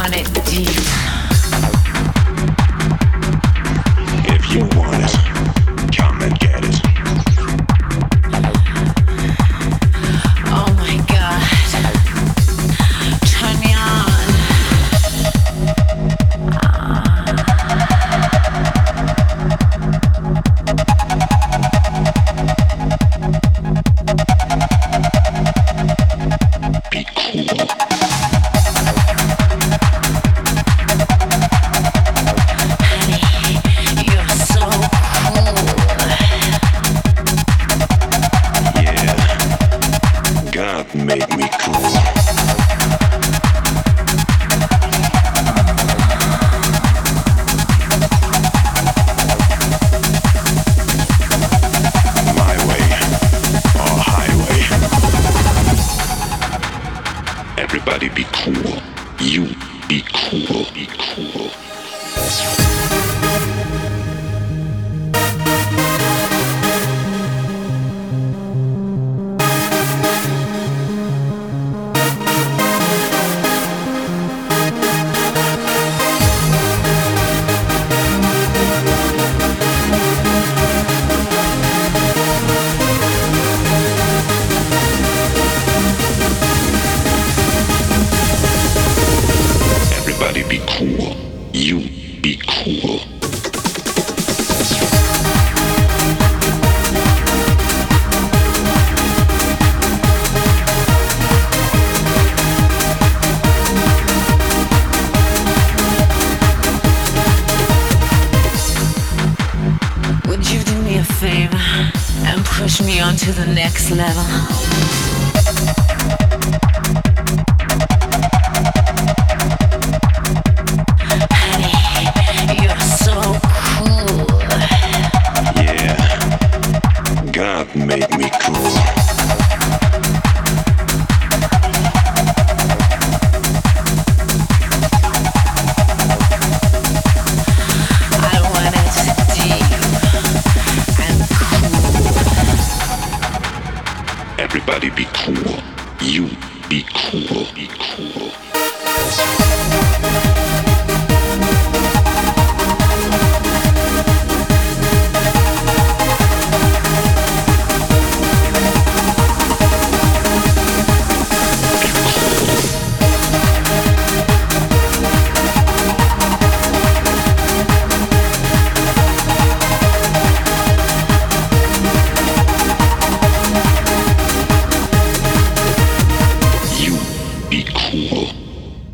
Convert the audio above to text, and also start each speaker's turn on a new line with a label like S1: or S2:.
S1: want it deep.
S2: If you want it, come and get it.
S1: Oh my God. Turn me on.
S2: Be cool. Make me cool. My way or highway. Everybody be cool. You be cool. Be cool. Be cool. You be cool.
S1: Would you do me a favor and push me on to the next level?
S2: Make me cool.
S1: I want it deep and cool.
S2: Everybody be cool. You be cool. Be cool.